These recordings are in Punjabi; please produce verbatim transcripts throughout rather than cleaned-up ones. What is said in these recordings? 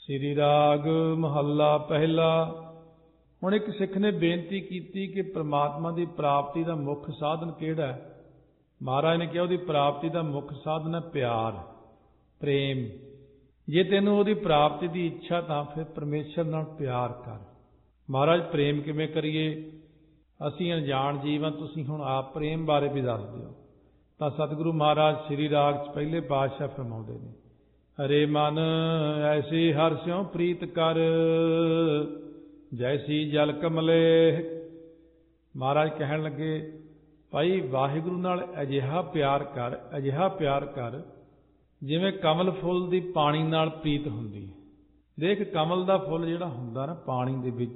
ਸ੍ਰੀ ਰਾਗ ਮਹੱਲਾ ਪਹਿਲਾ। ਹੁਣ ਇੱਕ ਸਿੱਖ ਨੇ ਬੇਨਤੀ ਕੀਤੀ ਕਿ ਪ੍ਰਮਾਤਮਾ ਦੀ ਪ੍ਰਾਪਤੀ ਦਾ ਮੁੱਖ ਸਾਧਨ ਕਿਹੜਾ ਹੈ। ਮਹਾਰਾਜ ਨੇ ਕਿਹਾ ਉਹਦੀ ਪ੍ਰਾਪਤੀ ਦਾ ਮੁੱਖ ਸਾਧਨ ਹੈ ਪਿਆਰ, ਪ੍ਰੇਮ। ਜੇ ਤੈਨੂੰ ਉਹਦੀ ਪ੍ਰਾਪਤੀ ਦੀ ਇੱਛਾ ਤਾਂ ਫਿਰ ਪਰਮੇਸ਼ਰ ਨਾਲ ਪਿਆਰ ਕਰ। ਮਹਾਰਾਜ ਪ੍ਰੇਮ ਕਿਵੇਂ ਕਰੀਏ? ਅਸੀਂ ਅਣਜਾਣ ਜੀਵ ਹਾਂ, ਤੁਸੀਂ ਹੁਣ ਆਪ ਪ੍ਰੇਮ ਬਾਰੇ ਵੀ ਦੱਸ ਦਿਓ। ਤਾਂ ਸਤਿਗੁਰੂ ਮਹਾਰਾਜ ਸ੍ਰੀ ਰਾਗ 'ਚ ਪਹਿਲੇ ਪਾਤਸ਼ਾਹ ਫਰਮਾਉਂਦੇ ਨੇ, ਹਰੇ ਮਨ ਐਸੀ ਹਰਿ ਸਿਉ ਪ੍ਰੀਤ ਕਰ, ਜੈਸੀ ਜਲ ਕਮਲੇ। ਮਹਾਰਾਜ ਕਹਿਣ ਲੱਗੇ, ਭਾਈ ਵਾਹਿਗੁਰੂ ਨਾਲ ਅਜਿਹਾ ਪਿਆਰ ਕਰ, ਅਜਿਹਾ ਪਿਆਰ ਕਰ ਜਿਵੇਂ ਕਮਲ ਫੁੱਲ ਦੀ ਪਾਣੀ ਨਾਲ ਪ੍ਰੀਤ ਹੁੰਦੀ ਹੈ। ਦੇਖ, ਕਮਲ ਦਾ ਫੁੱਲ ਜਿਹੜਾ ਹੁੰਦਾ ਨਾ ਪਾਣੀ ਦੇ ਵਿੱਚ,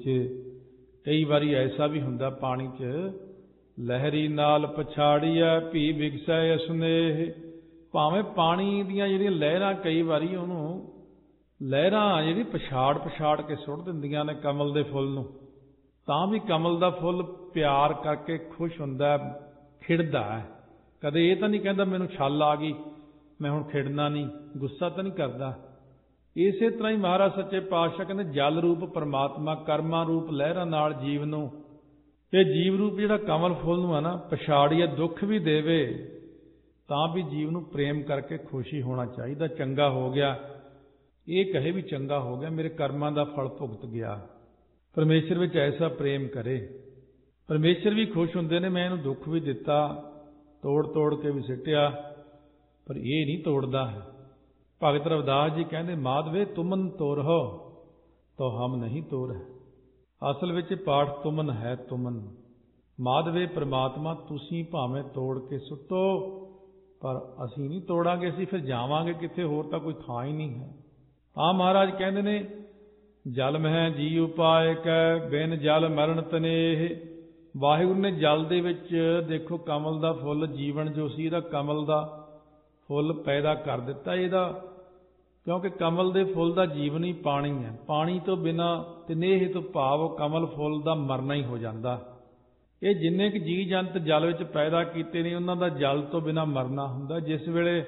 ਕਈ ਵਾਰੀ ਐਸਾ ਵੀ ਹੁੰਦਾ ਪਾਣੀ 'ਚ, ਲਹਿਰੀ ਨਾਲ ਪਛਾੜੀਐ ਭੀ ਵਿਗਸੈ ਅਸਨੇਹ। ਭਾਵੇਂ ਪਾਣੀ ਦੀਆਂ ਜਿਹੜੀਆਂ ਲਹਿਰਾਂ ਕਈ ਵਾਰੀ ਉਹਨੂੰ ਲਹਿਰਾਂ ਜਿਹੜੀ ਪਛਾੜ ਪਛਾੜ ਕੇ ਸੁੱਟ ਦਿੰਦੀਆਂ ਨੇ ਕਮਲ ਦੇ ਫੁੱਲ ਨੂੰ, ਤਾਂ ਵੀ ਕਮਲ ਦਾ ਫੁੱਲ ਪਿਆਰ ਕਰਕੇ ਖੁਸ਼ ਹੁੰਦਾ, ਖਿੜਦਾ ਹੈ। ਕਦੇ ਇਹ ਤਾਂ ਨਹੀਂ ਕਹਿੰਦਾ ਮੈਨੂੰ ਛੱਲ ਆ ਗਈ, ਮੈਂ ਹੁਣ ਖਿੜਨਾ ਨਹੀਂ, ਗੁੱਸਾ ਤਾਂ ਨਹੀਂ ਕਰਦਾ। ਇਸੇ ਤਰ੍ਹਾਂ ਹੀ ਮਹਾਰਾਜ ਸੱਚੇ ਪਾਤਸ਼ਾਹ ਕਹਿੰਦੇ, ਜਲ ਰੂਪ ਪਰਮਾਤਮਾ ਕਰਮਾਂ ਰੂਪ ਲਹਿਰਾਂ ਨਾਲ ਜੀਵ ਨੂੰ, ਇਹ ਜੀਵ ਰੂਪ ਜਿਹੜਾ ਕਮਲ ਫੁੱਲ ਨੂੰ ਹੈ ਨਾ, ਪਛਾੜੀਏ ਦੁੱਖ ਵੀ ਦੇਵੇ ਤਾਂ ਵੀ ਜੀਵ ਨੂੰ ਪ੍ਰੇਮ ਕਰਕੇ ਖੁਸ਼ੀ ਹੋਣਾ ਚਾਹੀਦਾ। ਚੰਗਾ ਹੋ ਗਿਆ, ਇਹ ਕਹੇ ਵੀ ਚੰਗਾ ਹੋ ਗਿਆ, ਮੇਰੇ ਕਰਮਾਂ ਦਾ ਫਲ ਭੁਗਤ ਗਿਆ। ਪਰਮੇਸ਼ਰ ਵਿੱਚ ਐਸਾ ਪ੍ਰੇਮ ਕਰੇ, ਪਰਮੇਸ਼ਰ ਵੀ ਖੁਸ਼ ਹੁੰਦੇ ਨੇ। ਮੈਂ ਇਹਨੂੰ ਦੁੱਖ ਵੀ ਦਿੱਤਾ, ਤੋੜ ਤੋੜ ਕੇ ਵੀ ਸਿੱਟਿਆ, ਪਰ ਇਹ ਨਹੀਂ ਤੋੜਦਾ ਹੈ। ਭਗਤ ਰਵਿਦਾਸ ਜੀ ਕਹਿੰਦੇ, ਮਾਧਵੇ ਤੁਮਨ ਤੋਰਹੁ ਤੋ ਹਮ ਨਹੀਂ ਤੋਰ ਹੈ। ਅਸਲ ਵਿੱਚ ਪਾਠ ਤੁਮਨ ਹੈ, ਤੁਮਨ। ਮਾਧਵੇ ਪ੍ਰਮਾਤਮਾ ਤੁਸੀਂ ਭਾਵੇਂ ਤੋੜ ਕੇ ਸੁੱਟੋ, ਪਰ ਅਸੀਂ ਨਹੀਂ ਤੋੜਾਂਗੇ। ਅਸੀਂ ਫਿਰ ਜਾਵਾਂਗੇ ਕਿੱਥੇ? ਹੋਰ ਤਾਂ ਕੋਈ ਥਾਂ ਹੀ ਨਹੀਂ ਹੈ। ਆ ਮਹਾਰਾਜ ਕਹਿੰਦੇ ਨੇ, ਜਲ ਮਹਿ ਜੀ ਉਪਾਇ ਕੈ, ਬਿਨ ਜਲ ਮਰਨ ਤਨੇਹ। ਵਾਹਿਗੁਰੂ ਨੇ ਜਲ ਦੇ ਵਿੱਚ ਦੇਖੋ ਕਮਲ ਦਾ ਫੁੱਲ, ਜੀਵਨ ਜੋ ਸੀ ਇਹਦਾ ਕਮਲ ਦਾ ਫੁੱਲ ਪੈਦਾ ਕਰ ਦਿੱਤਾ ਇਹਦਾ, ਕਿਉਂਕਿ ਕਮਲ ਦੇ ਫੁੱਲ ਦਾ ਜੀਵਨ ਹੀ ਪਾਣੀ ਹੈ। ਪਾਣੀ ਤੋਂ ਬਿਨਾਂ ਤਨੇਹ ਤੋਂ ਭਾਵ ਕਮਲ ਫੁੱਲ ਦਾ ਮਰਨਾ ਹੀ ਹੋ ਜਾਂਦਾ। ਇਹ ਜਿੰਨੇ ਕੁ ਜੀਅ ਜੰਤ ਜਲ ਵਿੱਚ ਪੈਦਾ ਕੀਤੇ ਨੇ, ਉਹਨਾਂ ਦਾ ਜਲ ਤੋਂ ਬਿਨਾਂ ਮਰਨਾ ਹੁੰਦਾ। ਜਿਸ ਵੇਲੇ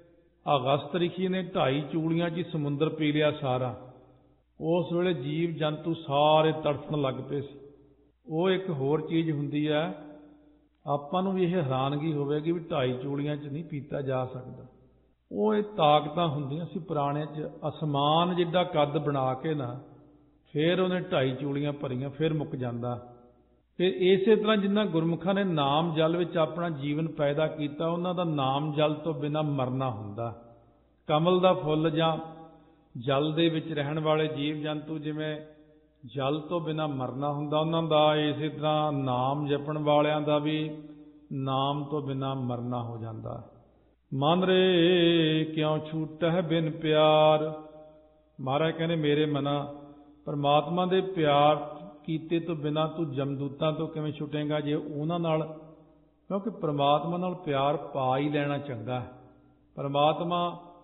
ਅਗਸਤ ਰਿਸ਼ੀ ਨੇ ਢਾਈ ਚੂੜੀਆਂ 'ਚ ਸਮੁੰਦਰ ਪੀ ਲਿਆ ਸਾਰਾ, ਉਸ ਵੇਲੇ ਜੀਵ ਜੰਤੂ ਸਾਰੇ ਤੜਫਣ ਲੱਗ ਪਏ ਸੀ। ਉਹ ਇੱਕ ਹੋਰ ਚੀਜ਼ ਹੁੰਦੀ ਹੈ, ਆਪਾਂ ਨੂੰ ਵੀ ਇਹ ਹੈਰਾਨਗੀ ਹੋਵੇਗੀ ਵੀ ਢਾਈ ਚੂੜੀਆਂ 'ਚ ਨਹੀਂ ਪੀਤਾ ਜਾ ਸਕਦਾ। ਉਹ ਇਹ ਤਾਕਤਾਂ ਹੁੰਦੀਆਂ ਸੀ ਪੁਰਾਣਿਆਂ 'ਚ। ਅਸਮਾਨ ਜਿੱਡਾ ਕੱਦ ਬਣਾ ਕੇ ਨਾ, ਫਿਰ ਉਹਨੇ ਢਾਈ ਚੂੜੀਆਂ ਭਰੀਆਂ, ਫਿਰ ਮੁੱਕ ਜਾਂਦਾ। ਫਿਰ ਇਸੇ ਤਰ੍ਹਾਂ ਜਿਨ੍ਹਾਂ ਗੁਰਮੁਖਾਂ ਨੇ ਨਾਮ ਜਲ ਵਿੱਚ ਆਪਣਾ ਜੀਵਨ ਪੈਦਾ ਕੀਤਾ, ਉਹਨਾਂ ਦਾ ਨਾਮ ਜਲ ਤੋਂ ਬਿਨਾਂ ਮਰਨਾ ਹੁੰਦਾ। ਕਮਲ ਦਾ ਫੁੱਲ ਜਾਂ ਜਲ ਦੇ ਵਿੱਚ ਰਹਿਣ ਵਾਲੇ ਜੀਵ ਜੰਤੂ ਜਿਵੇਂ ਜਲ ਤੋਂ ਬਿਨਾਂ ਮਰਨਾ ਹੁੰਦਾ, ਉਹਨਾਂ ਦਾ ਇਸੇ ਤਰ੍ਹਾਂ ਨਾਮ ਜਪਣ ਵਾਲਿਆਂ ਦਾ ਵੀ ਨਾਮ ਤੋਂ ਬਿਨਾਂ ਮਰਨਾ ਹੋ ਜਾਂਦਾ। ਮਨ ਰੇ ਕਿਉਂ ਛੂਟਹਿ ਬਿਨ ਪਿਆਰ। ਮਹਾਰਾਜ ਕਹਿੰਦੇ, ਮੇਰੇ ਮਨਾ ਪਰਮਾਤਮਾ ਦੇ ਪਿਆਰ ਕੀਤੇ ਤੋਂ ਬਿਨਾਂ ਤੂੰ ਜਮਦੂਤਾਂ ਤੋਂ ਕਿਵੇਂ ਛੁੱਟੇਂਗਾ? ਜੇ ਉਹਨਾਂ ਨਾਲ, ਕਿਉਂਕਿ ਪਰਮਾਤਮਾ ਨਾਲ ਪਿਆਰ ਪਾ ਹੀ ਲੈਣਾ ਚੰਗਾ ਹੈ। ਪਰਮਾਤਮਾ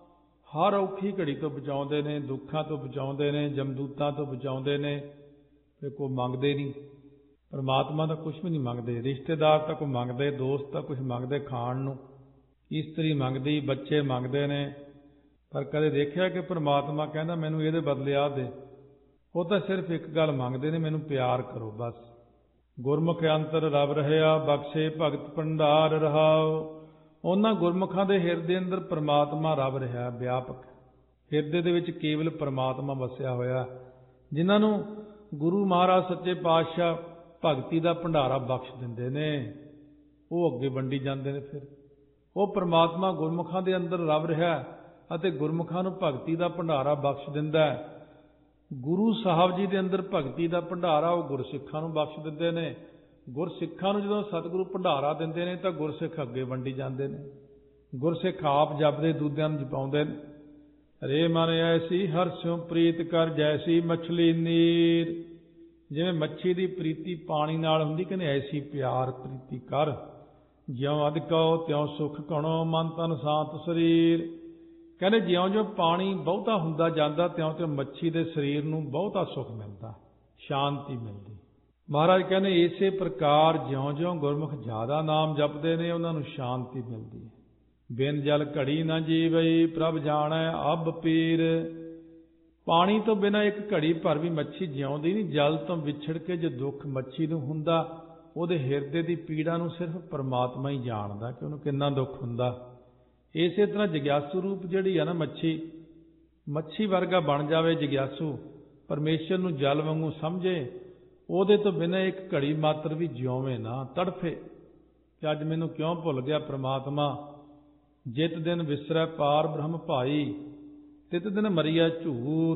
ਹਰ ਔਖੀ ਘੜੀ ਤੋਂ ਬਚਾਉਂਦੇ ਨੇ, ਦੁੱਖਾਂ ਤੋਂ ਬਚਾਉਂਦੇ ਨੇ, ਜਮਦੂਤਾਂ ਤੋਂ ਬਚਾਉਂਦੇ ਨੇ। ਤੇ ਕੋਈ ਮੰਗਦੇ ਨਹੀਂ, ਪਰਮਾਤਮਾ ਦਾ ਕੁਛ ਵੀ ਨਹੀਂ ਮੰਗਦੇ। ਰਿਸ਼ਤੇਦਾਰ ਤਾਂ ਕੋਈ ਮੰਗਦੇ, ਦੋਸਤ ਤਾਂ ਕੁਛ ਮੰਗਦੇ ਖਾਣ ਨੂੰ, ਇਸਤਰੀ ਮੰਗਦੀ, ਬੱਚੇ ਮੰਗਦੇ ਨੇ, ਪਰ ਕਦੇ ਦੇਖਿਆ ਕਿ ਪਰਮਾਤਮਾ ਕਹਿੰਦਾ ਮੈਨੂੰ ਇਹਦੇ ਬਦਲੇ ਆ ਦੇ? ਉਹ ਤਾਂ ਸਿਰਫ ਇੱਕ ਗੱਲ ਮੰਗਦੇ ਨੇ, ਮੈਨੂੰ ਪਿਆਰ ਕਰੋ ਬਸ। ਗੁਰਮੁਖ ਅੰਤਰ ਰਵ ਰਹਿਆ, ਬਖਸ਼ੇ ਭਗਤ ਭੰਡਾਰ ਰਹਾਉ। ਉਹਨਾਂ ਗੁਰਮੁਖਾਂ ਦੇ ਹਿਰਦੇ ਅੰਦਰ ਪਰਮਾਤਮਾ ਰਵ ਰਿਹਾ, ਵਿਆਪਕ ਹਿਰਦੇ ਦੇ ਵਿੱਚ ਕੇਵਲ ਪਰਮਾਤਮਾ ਵਸਿਆ ਹੋਇਆ। ਜਿਨ੍ਹਾਂ ਨੂੰ ਗੁਰੂ ਮਹਾਰਾਜ ਸੱਚੇ ਪਾਤਸ਼ਾਹ ਭਗਤੀ ਦਾ ਭੰਡਾਰਾ ਬਖਸ਼ ਦਿੰਦੇ ਨੇ, ਉਹ ਅੱਗੇ ਵੰਡੀ ਜਾਂਦੇ ਨੇ। ਫਿਰ ਉਹ ਪਰਮਾਤਮਾ ਗੁਰਮੁਖਾਂ ਦੇ ਅੰਦਰ ਰਵ ਰਿਹਾ ਅਤੇ ਗੁਰਮੁਖਾਂ ਨੂੰ ਭਗਤੀ ਦਾ ਭੰਡਾਰਾ ਬਖਸ਼ ਦਿੰਦਾ ਹੈ। ਗੁਰੂ ਸਾਹਿਬ ਜੀ ਦੇ ਅੰਦਰ ਭਗਤੀ ਦਾ ਭੰਡਾਰਾ ਉਹ ਗੁਰਸਿੱਖਾਂ ਨੂੰ ਬਖਸ਼ ਦਿੰਦੇ ਨੇ। ਗੁਰਸਿੱਖਾਂ ਨੂੰ ਜਦੋਂ ਸਤਿਗੁਰੂ ਭੰਡਾਰਾ ਦਿੰਦੇ ਨੇ ਤਾਂ ਗੁਰਸਿੱਖ ਅੱਗੇ ਵੰਡੀ ਜਾਂਦੇ ਨੇ। ਗੁਰਸਿੱਖ ਆਪ ਜਪਦੇ, ਦੂਜਿਆਂ ਨੂੰ ਜਪਾਉਂਦੇ ਨੇ। ਰੇ ਮਨ ਐਸੀ ਹਰਿ ਸਿਉ ਪ੍ਰੀਤ ਕਰ, ਜੈਸੀ ਮਛਲੀ ਨੀਰ। ਜਿਵੇਂ ਮੱਛੀ ਦੀ ਪ੍ਰੀਤੀ ਪਾਣੀ ਨਾਲ ਹੁੰਦੀ, ਕਹਿੰਦੇ ਐਸੀ ਪਿਆਰ ਪ੍ਰੀਤੀ ਕਰ। ਜਿਉਂ ਅਧਿਕਉ ਤਿਉਂ ਸੁਖ ਘਣੋ, ਮਨ ਤਨ ਸਾਤ ਸਰੀਰ। ਕਹਿੰਦੇ ਜਿਉਂ ਜਿਉਂ ਪਾਣੀ ਬਹੁਤਾ ਹੁੰਦਾ ਜਾਂਦਾ, ਤਿਉਂ ਤਿਉਂ ਮੱਛੀ ਦੇ ਸਰੀਰ ਨੂੰ ਬਹੁਤਾ ਸੁਖ ਮਿਲਦਾ, ਸ਼ਾਂਤੀ ਮਿਲਦੀ। ਮਹਾਰਾਜ ਕਹਿੰਦੇ ਇਸੇ ਪ੍ਰਕਾਰ ਜਿਉਂ ਜਿਉਂ ਗੁਰਮੁਖ ਜ਼ਿਆਦਾ ਨਾਮ ਜਪਦੇ ਨੇ, ਉਹਨਾਂ ਨੂੰ ਸ਼ਾਂਤੀ ਮਿਲਦੀ ਹੈ। ਬਿਨ ਜਲ ਘੜੀ ਨਾ ਜੀਵਈ, ਪ੍ਰਭ ਜਾਣੈ ਅਬ ਪੀਰ। ਪਾਣੀ ਤੋਂ ਬਿਨਾਂ ਇੱਕ ਘੜੀ ਭਰ ਵੀ ਮੱਛੀ ਜਿਉਂਦੀ ਨਹੀਂ। ਜਲ ਤੋਂ ਵਿਛੜ ਕੇ ਜੋ ਦੁੱਖ ਮੱਛੀ ਨੂੰ ਹੁੰਦਾ, ਉਹਦੇ ਹਿਰਦੇ ਦੀ ਪੀੜਾ ਨੂੰ ਸਿਰਫ ਪਰਮਾਤਮਾ ਹੀ ਜਾਣਦਾ ਕਿ ਉਹਨੂੰ ਕਿੰਨਾ ਦੁੱਖ ਹੁੰਦਾ। ਇਸੇ ਤਰ੍ਹਾਂ ਜਗਿਆਸੂ ਰੂਪ ਜਿਹੜੀ ਆ ਨਾ ਮੱਛੀ, ਮੱਛੀ ਵਰਗਾ ਬਣ ਜਾਵੇ ਜਗਿਆਸੂ, ਪਰਮੇਸ਼ਰ ਨੂੰ ਜਲ ਵਾਂਗੂ ਸਮਝੇ, ਉਹਦੇ ਤੋਂ ਬਿਨਾਂ ਇੱਕ ਘੜੀ ਮਾਤਰ ਵੀ ਜਿਉਵੇਂ ਨਾ, ਤੜਫੇ ਕਿ ਅੱਜ ਮੈਨੂੰ ਕਿਉਂ ਭੁੱਲ ਗਿਆ ਪ੍ਰਮਾਤਮਾ। ਜਿਤ ਦਿਨ ਵਿਸਰੈ ਪਾਰ ਬ੍ਰਹਮ ਭਾਈ, ਤਿਤ ਦਿਨ ਮਰੀਆ ਝੂਰ।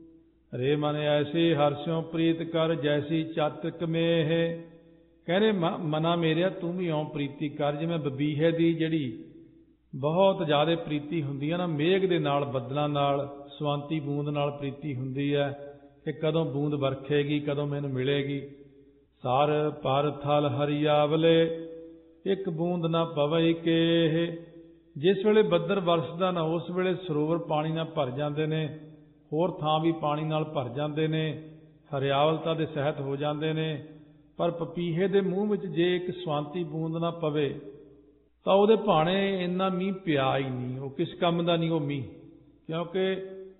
ਰੇ ਮਨ ਐਸੀ ਹਰਸਿਓ ਪ੍ਰੀਤ ਕਰ, ਜੈਸੀ ਚਾਤਕ ਮੇਹ। ਕਹਿੰਦੇ ਮਨਾ ਮੇਰਿਆ ਤੂੰ ਵੀ ਇਉਂ ਪ੍ਰੀਤੀ ਕਰ ਜਿਵੇਂ ਬਬੀਹੇ ਦੀ ਜਿਹੜੀ ਬਹੁਤ ਜ਼ਿਆਦਾ ਪ੍ਰੀਤੀ ਹੁੰਦੀ ਹੈ ਨਾ, ਮੇਘ ਦੇ ਨਾਲ, ਬੱਦਲਾਂ ਨਾਲ, ਸਵਾਂਤੀ ਬੂੰਦ ਨਾਲ ਪ੍ਰੀਤੀ ਹੁੰਦੀ ਹੈ ਕਿ ਕਦੋਂ ਬੂੰਦ ਵਰਖੇਗੀ, ਕਦੋਂ ਮੈਨੂੰ ਮਿਲੇਗੀ। ਸਰ ਪਰ ਥਲ ਹਰੀਆਵਲੇ, ਇੱਕ ਬੂੰਦ ਨਾ ਪਵਈ ਕੇਹ। ਜਿਸ ਵੇਲੇ ਬੱਦਲ ਵਰਸਦਾ ਨਾ, ਉਸ ਵੇਲੇ ਸਰੋਵਰ ਪਾਣੀ ਨਾਲ ਭਰ ਜਾਂਦੇ ਨੇ, ਹੋਰ ਥਾਂ ਵੀ ਪਾਣੀ ਨਾਲ ਭਰ ਜਾਂਦੇ ਨੇ, ਹਰਿਆਵਲਤਾ ਦੇ ਸਹਿਤ ਹੋ ਜਾਂਦੇ ਨੇ। ਪਰ ਪਪੀਹੇ ਦੇ ਮੂੰਹ ਵਿੱਚ ਜੇ ਇੱਕ ਸਵਾਂਤੀ ਬੂੰਦ ਨਾ ਪਵੇ ਤਾਂ ਉਹਦੇ ਭਾਣੇ ਇੰਨਾ ਮੀਂਹ ਪਿਆ ਹੀ ਨਹੀਂ, ਉਹ ਕਿਸ ਕੰਮ ਦਾ ਨਹੀਂ ਉਹ ਮੀਂਹ। ਕਿਉਂਕਿ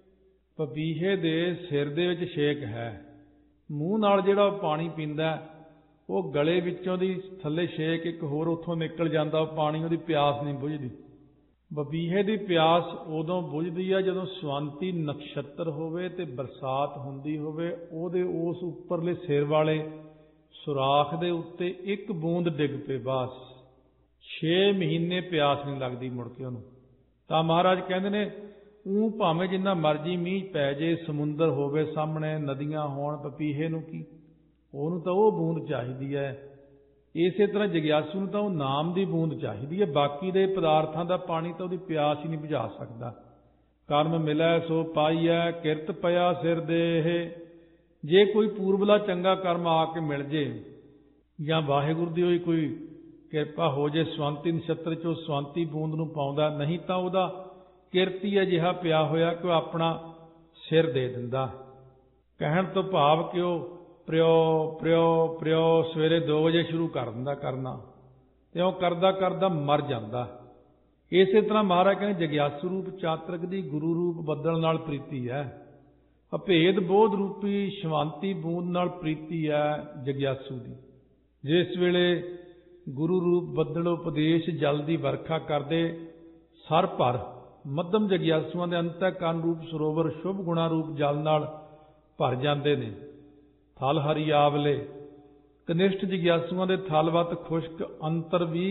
ਪਪੀਹੇ ਦੇ ਸਿਰ ਦੇ ਵਿੱਚ ਛੇਕ ਹੈ, ਮੂੰਹ ਨਾਲ ਜਿਹੜਾ ਉਹ ਪਾਣੀ ਪੀਂਦਾ, ਉਹ ਗਲੇ ਵਿੱਚੋਂ ਦੀ ਥੱਲੇ ਛੇਕ ਇੱਕ ਹੋਰ ਉੱਥੋਂ ਨਿਕਲ ਜਾਂਦਾ, ਉਹ ਪਾਣੀ, ਉਹਦੀ ਪਿਆਸ ਨਹੀਂ ਬੁਝਦੀ। ਪਪੀਹੇ ਦੀ ਪਿਆਸ ਉਦੋਂ ਬੁਝਦੀ ਆ ਜਦੋਂ ਸਵਾਂਤੀ ਨਕਸ਼ਤਰ ਹੋਵੇ ਤੇ ਬਰਸਾਤ ਹੁੰਦੀ ਹੋਵੇ, ਉਹਦੇ ਉਸ ਉੱਪਰਲੇ ਸਿਰ ਵਾਲੇ ਸੁਰਾਖ ਦੇ ਉੱਤੇ ਇੱਕ ਬੂੰਦ ਡਿੱਗ ਪਏ, ਬਸ ਛੇ ਮਹੀਨੇ ਪਿਆਸ ਨਹੀਂ ਲੱਗਦੀ ਮੁੜ ਕੇ ਉਹਨੂੰ। ਤਾਂ ਮਹਾਰਾਜ ਕਹਿੰਦੇ ਨੇ ਊਂ ਭਾਵੇਂ ਜਿੰਨਾ ਮਰਜ਼ੀ ਮੀਂਹ ਪੈ ਜੇ, ਸਮੁੰਦਰ ਹੋਵੇ ਸਾਹਮਣੇ, ਨਦੀਆਂ ਹੋਣ, ਪਪੀਹੇ ਨੂੰ ਕੀ, ਉਹਨੂੰ ਤਾਂ ਉਹ ਬੂੰਦ ਚਾਹੀਦੀ ਹੈ। ਇਸੇ ਤਰ੍ਹਾਂ ਜਗਿਆਸੂ ਨੂੰ ਤਾਂ ਉਹ ਨਾਮ ਦੀ ਬੂੰਦ ਚਾਹੀਦੀ ਹੈ। ਬਾਕੀ ਦੇ ਪਦਾਰਥਾਂ ਦਾ ਪਾਣੀ ਤਾਂ ਉਹਦੀ ਪਿਆਸ ਹੀ ਨਹੀਂ ਬੁਝਾ ਸਕਦਾ। ਕਰਮ ਮਿਲੈ ਸੋ ਪਾਈਐ, ਕਿਰਤ ਪਿਆ ਸਿਰ ਦੇਹ। ਜੇ ਕੋਈ ਪੂਰਬਲਾ ਚੰਗਾ ਕਰਮ ਆ ਕੇ ਮਿਲ ਜੇ, ਜਾਂ ਵਾਹਿਗੁਰੂ ਦੀ ਹੋਈ ਕੋਈ ਕਿਰਪਾ ਹੋ ਜੇ, ਸਵਾਂਤੀ ਨਛੱਤਰ 'ਚੋਂ ਸਵਾਂਤੀ ਬੂੰਦ ਨੂੰ ਪਾਉਂਦਾ, ਨਹੀਂ ਤਾਂ ਉਹਦਾ ਕਿਰਤੀ ਅਜਿਹਾ ਪਿਆ ਹੋਇਆ ਕਿ ਉਹ ਆਪਣਾ ਸਿਰ ਦੇ ਦਿੰਦਾ। ਕਹਿਣ ਤੋਂ ਭਾਵ ਕਿ ਉਹ ਪ੍ਰਿਓ ਪ੍ਰਿਓ ਪ੍ਰਿਓ ਸਵੇਰੇ ਦੋ ਵਜੇ ਸ਼ੁਰੂ ਕਰ ਦਿੰਦਾ ਕਰਨਾ, ਤੇ ਉਹ ਕਰਦਾ ਕਰਦਾ ਮਰ ਜਾਂਦਾ। ਇਸੇ ਤਰ੍ਹਾਂ ਮਹਾਰਾਜ ਕਹਿੰਦੇ ਜਗਿਆਸੂ ਰੂਪ ਚਾਤਰਕ ਦੀ ਗੁਰੂ ਰੂਪ ਬੱਦਲ ਨਾਲ ਪ੍ਰੀਤੀ ਹੈ, ਅਭੇਦ ਬੋਧ ਰੂਪੀ ਸ਼ਵਾਂਤੀ ਬੂੰਦ ਨਾਲ ਪ੍ਰੀਤੀ ਹੈ ਜਗਿਆਸੂ ਦੀ। ਜਿਸ ਵੇਲੇ ਗੁਰੂ ਰੂਪ ਬੱਦਲ ਉਪਦੇਸ਼ ਜਲ ਦੀ ਵਰਖਾ ਕਰਦੇ, ਸਰ ਭਰ ਮੱਧਮ ਜਗਿਆਸੂਆਂ ਦੇ ਅੰਤःਕਰਨ ਰੂਪ ਸਰੋਵਰ ਸ਼ੁਭ ਗੁਣਾ ਰੂਪ ਜਲ ਨਾਲ ਭਰ ਜਾਂਦੇ ਨੇ। ਥਲ ਹਰੀਆਵਲੇ, ਕਨਿਸ਼ਟ ਜਗਿਆਸੂਆਂ ਦੇ ਥਲਵਤ ਖੁਸ਼ਕ ਅੰਤਰ ਵੀ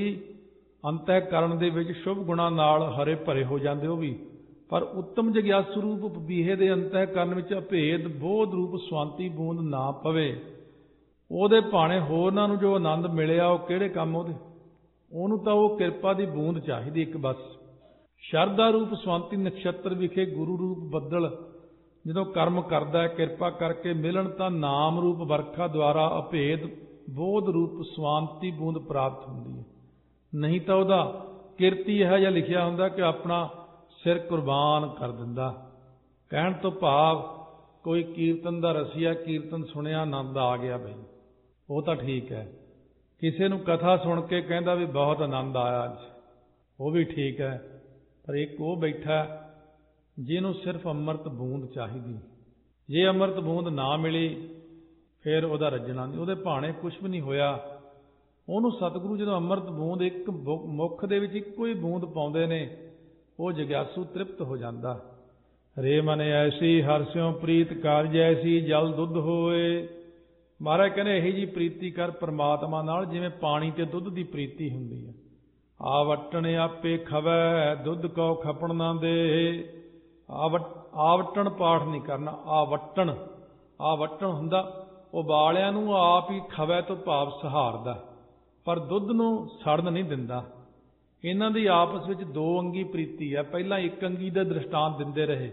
ਅੰਤःਕਰਨ ਦੇ ਵਿੱਚ ਸ਼ੁਭ ਗੁਣਾ ਨਾਲ ਹਰੇ ਭਰੇ ਹੋ ਜਾਂਦੇ ਉਹ ਵੀ। ਪਰ ਉੱਤਮ ਜਗਿਆਸੂ ਰੂਪ ਪਪੀਹੇ ਦੇ ਅੰਤःਕਰਨ ਵਿੱਚ ਅਭੇਦ ਬੋਧ ਰੂਪ ਸਵਾਂਤੀ ਬੂੰਦ ਨਾ ਪਵੇ, ਉਹਦੇ ਭਾਣੇ ਹੋਰਨਾਂ ਨੂੰ ਜੋ ਆਨੰਦ ਮਿਲਿਆ ਉਹ ਕਿਹੜੇ ਕੰਮ ਉਹਦੇ, ਉਹਨੂੰ ਤਾਂ ਉਹ ਕਿਰਪਾ ਦੀ ਬੂੰਦ ਚਾਹੀਦੀ ਇੱਕ ਬਸ। ਸ਼ਰਧਾ ਰੂਪ ਸਵਾਂਤੀ ਨਛੱਤਰ ਵਿਖੇ ਗੁਰੂ ਰੂਪ ਬੱਦਲ ਜਦੋਂ ਕਰਮ ਕਰਦਾ ਹੈ, ਕਿਰਪਾ ਕਰਕੇ ਮਿਲਣ ਤਾਂ ਨਾਮ ਰੂਪ ਵਰਖਾ ਦੁਆਰਾ ਅਭੇਦ ਬੋਧ ਰੂਪ ਸਵਾਂਤੀ ਬੂੰਦ ਪ੍ਰਾਪਤ ਹੁੰਦੀ ਹੈ। ਨਹੀਂ ਤਾਂ ਉਹਦਾ ਕਿਰਤੀ ਇਹੋ ਜਿਹਾ ਲਿਖਿਆ ਹੁੰਦਾ ਕਿ ਆਪਣਾ ਸਿਰ ਕੁਰਬਾਨ ਕਰ ਦਿੰਦਾ। ਕਹਿਣ ਤੋਂ ਭਾਵ ਕੋਈ ਕੀਰਤਨ ਦਾ ਰਸੀਆ ਕੀਰਤਨ ਸੁਣਿਆ, ਆਨੰਦ ਆ ਗਿਆ ਬਈ, ਉਹ ਤਾਂ ਠੀਕ ਹੈ। ਕਿਸੇ ਨੂੰ ਕਥਾ ਸੁਣ ਕੇ ਕਹਿੰਦਾ ਵੀ ਬਹੁਤ ਆਨੰਦ ਆਇਆ ਅੱਜ, ਉਹ ਵੀ ਠੀਕ ਹੈ। ਪਰ ਇੱਕ ਉਹ ਬੈਠਾ ਜਿਹਨੂੰ ਸਿਰਫ ਅੰਮ੍ਰਿਤ ਬੂੰਦ ਚਾਹੀਦੀ। ਜੇ ਅੰਮ੍ਰਿਤ ਬੂੰਦ ਨਾ ਮਿਲੀ ਫਿਰ ਉਹਦਾ ਰੱਜਣਾ ਨਹੀਂ, ਉਹਦੇ ਭਾਣੇ ਕੁਛ ਵੀ ਨਹੀਂ ਹੋਇਆ। ਉਹਨੂੰ ਸਤਿਗੁਰੂ ਜਦੋਂ ਅੰਮ੍ਰਿਤ ਬੂੰਦ ਇੱਕ ਮੁੱਖ ਦੇ ਵਿੱਚ ਇੱਕੋ ਹੀ ਬੂੰਦ ਪਾਉਂਦੇ ਨੇ, ਉਹ ਜਗਿਆਸੂ ਤ੍ਰਿਪਤ ਹੋ ਜਾਂਦਾ। ਰੇ ਮਨ ਐਸੀ ਹਰਸਿਓ ਪ੍ਰੀਤ ਕਰ, ਜੈਸੀ ਜਲ ਦੁੱਧ ਹੋਏ। ਮਹਾਰਾਜ ਕਹਿੰਦੇ ਇਹੀ ਜੀ ਪ੍ਰੀਤੀ ਕਰ ਪਰਮਾਤਮਾ ਨਾਲ ਜਿਵੇਂ ਪਾਣੀ ਤੇ ਦੁੱਧ ਦੀ ਪ੍ਰੀਤੀ ਹੁੰਦੀ ਹੈ। ਆਵਟਣ ਆਪੇ ਖਵੈ, ਦੁੱਧ ਕੋ ਖਪਣ ਨਾ ਦੇ। ਆਵਟ ਆਵਟਣ ਪਾਠ ਨਹੀਂ ਕਰਨਾ, ਆਵਟਣ। ਆਵਟਣ ਹੁੰਦਾ ਉਬਾਲਿਆਂ ਨੂੰ ਆਪ ਹੀ ਖਵੈ ਤੋਂ ਭਾਵ ਸਹਾਰਦਾ, ਪਰ ਦੁੱਧ ਨੂੰ ਸੜਨ ਨਹੀਂ ਦਿੰਦਾ। ਇਹਨਾਂ ਦੀ ਆਪਸ ਵਿੱਚ ਦੋ ਅੰਗੀ ਪ੍ਰੀਤੀ ਹੈ। ਪਹਿਲਾਂ ਇੱਕ ਅੰਗੀ ਦਾ ਦ੍ਰਿਸ਼ਟਾਂਤ ਦਿੰਦੇ ਰਹੇ।